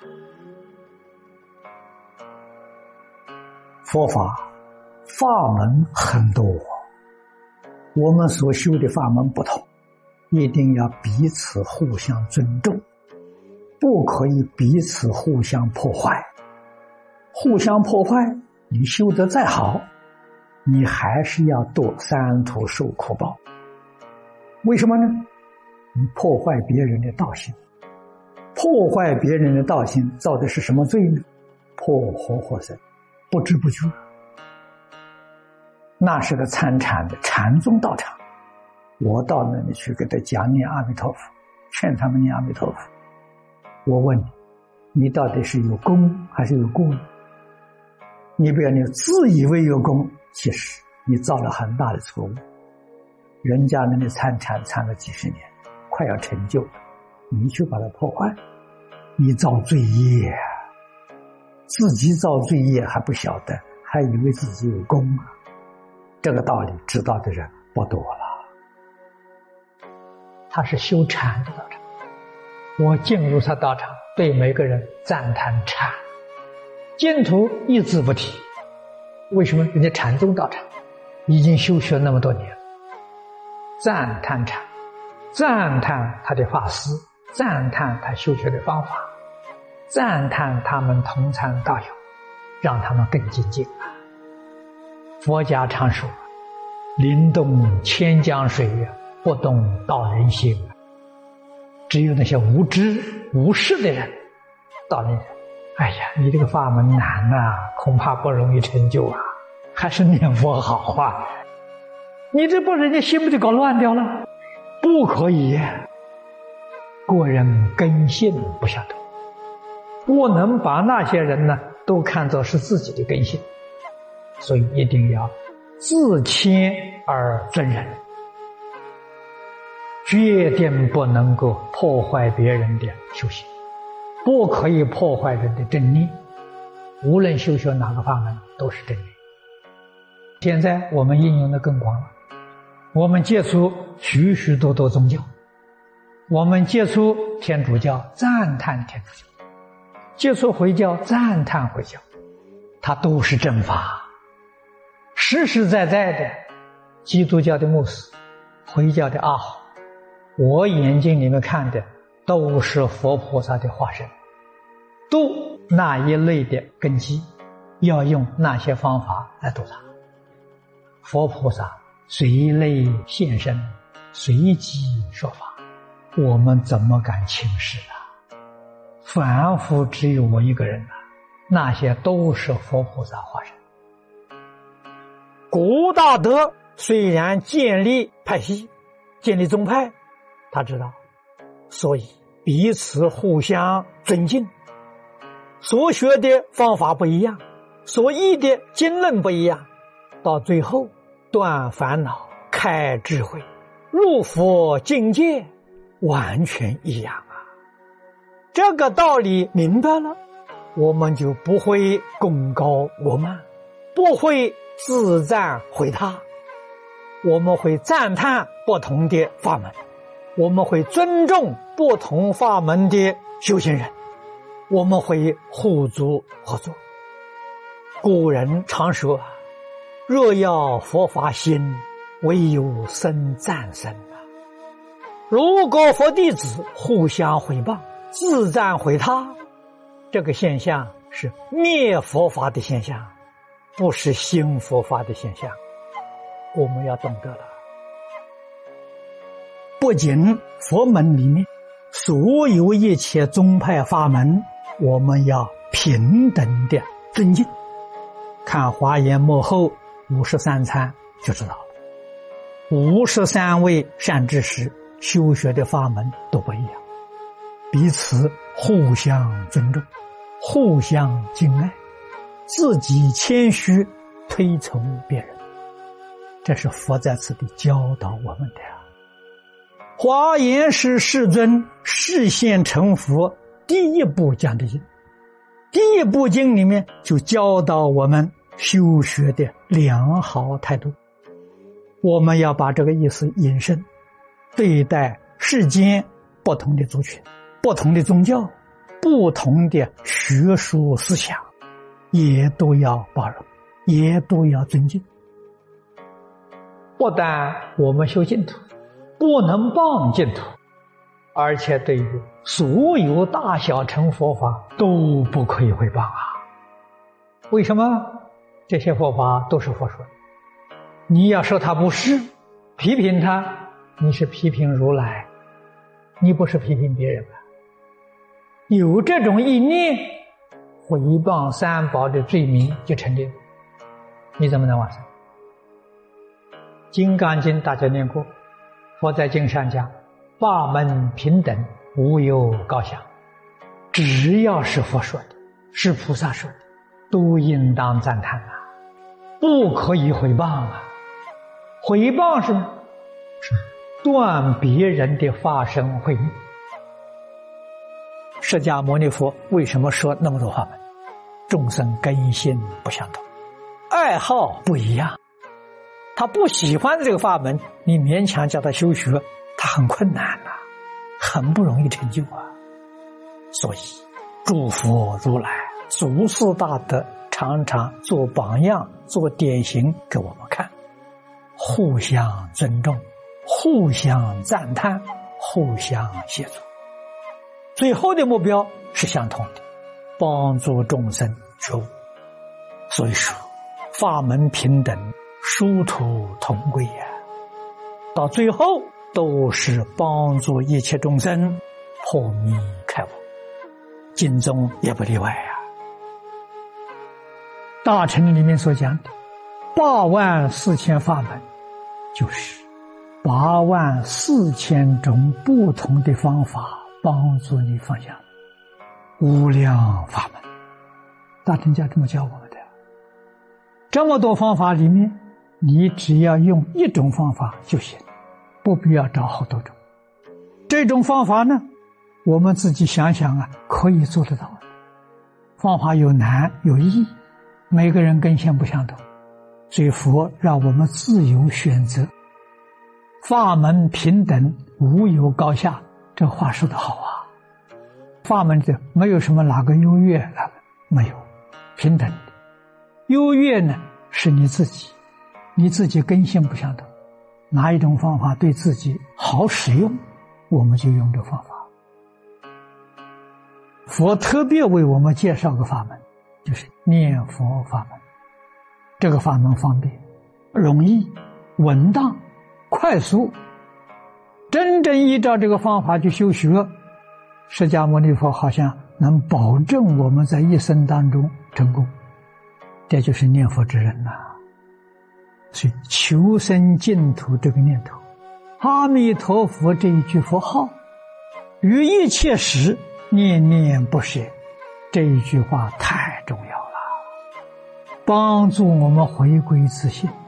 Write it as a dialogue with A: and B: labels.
A: 佛法法门很多，我们所修的法门不同，一定要彼此互相尊重，不可以彼此互相破坏。互相破坏，你修得再好，你还是要堕三途受苦报。为什么呢？你破坏别人的道心，破坏别人的道心造的是什么罪呢？破活活生，不知不觉。那是个参禅的禅宗道场，我到那里去给他讲念阿弥陀佛，劝他们念阿弥陀佛。我问你，你到底是有功还是有过呢？你不要你自以为有功，其实你造了很大的错误。人家那里参禅参了几十年，快要成就了，你去把它破坏，你造罪业，自己造罪业还不晓得，还以为自己有功啊。这个道理知道的人不多了。他是修禅的道场，我进入他道场，对每个人赞叹禅，净土一字不提。为什么？人家禅宗道场已经修学那么多年了，赞叹禅，赞叹他的法师，赞叹他修学的方法，赞叹他们同参道友，让他们更精进啊。佛家常说，临动千江水，不动道人心。只有那些无知无识的人，道人人，哎呀，你这个法门难啊，恐怕不容易成就啊，还是念佛好啊。你这把人家心不就搞乱掉了？不可以，个人根性不相同，不能把那些人呢都看作是自己的根性，所以一定要自谦而尊人，决定不能够破坏别人的修行，不可以破坏人的正念。无论修学哪个法门都是正念。现在我们应用的更广了，我们接触许许多多宗教，我们接触天主教赞叹天主教，接触回教赞叹回教，它都是正法。实实在在的，基督教的牧师，回教的阿訇，我眼睛里面看的都是佛菩萨的化身，都那一类的根基，要用那些方法来度他。佛菩萨随类现身，随机说法，我们怎么敢轻视啊？凡夫只有我一个人啊，那些都是佛菩萨化身。古大德虽然建立派系，建立宗派，他知道，所以彼此互相尊敬，所学的方法不一样，所译的经论不一样，到最后断烦恼开智慧入佛境界完全一样啊。这个道理明白了，我们就不会功高我慢，不会自赞毁他，我们会赞叹不同的法门，我们会尊重不同法门的修行人，我们会互助合作。古人常说，若要佛法兴，唯有僧赞僧啊。如果佛弟子互相毁谤，自赞毁他，这个现象是灭佛法的现象，不是兴佛法的现象。我们要懂得了，不仅佛门里面所有一切宗派法门，我们要平等的尊敬。看华严幕后53参就知道了，53位善知识修学的法门都不一样，彼此互相尊重，互相敬爱，自己谦虚推崇别人，这是佛在此地教导我们的呀。华严是世尊示现成佛第一部讲的经，第一部经里面就教导我们修学的良好态度。我们要把这个意思引申，对待世间不同的族群、不同的宗教， 不同的学术思想，也都要包容，也都要尊敬。不但我们修净土不能谤净土，而且对于所有大小乘佛法都不可以毁谤啊！为什么？这些佛法都是佛说的，你要说他不是，批评他，你是批评如来，你不是批评别人吧？有这种意念，毁谤三宝的罪名就成立了，你怎么能往生？金刚经大家念过，佛在经上讲，法门平等，无有高下，只要是佛说的，是菩萨说的，都应当赞叹啊，不可以毁谤啊！毁谤是断别人的法身慧命。释迦牟尼佛为什么说那么多法门？众生根性不相同，爱好不一样，他不喜欢这个法门，你勉强叫他修学，他很困难啊，很不容易成就啊。所以诸佛如来祖师大德常常做榜样，做典型给我们看，互相尊重，互相赞叹，互相协助，最后的目标是相同的，帮助众生觉悟。所以说法门平等，殊途同归呀，到最后都是帮助一切众生破迷开悟，经中也不例外呀。大乘里面所讲的84000法门，就是84000种不同的方法帮助你放下，无量法门。大乘家这么教我们的，这么多方法里面，你只要用一种方法就行，不必要找好多种。这种方法呢，我们自己想想啊，可以做得到的。方法有难有易，每个人根性不相同，所以佛让我们自由选择。法门平等，无有高下，这话说得好啊。法门这没有什么哪个优越，哪个没有，平等的。优越呢是你自己根性不相同，哪一种方法对自己好使用，我们就用这方法。佛特别为我们介绍个法门，就是念佛法门。这个法门方便、容易、稳当、快速，真正依照这个方法去修学，释迦牟尼佛好像能保证我们在一生当中成功。这就是念佛之人呐。所以求生净土这个念头，阿弥陀佛这一句佛号，于一切时念念不舍，这一句话太重要了，帮助我们回归自信。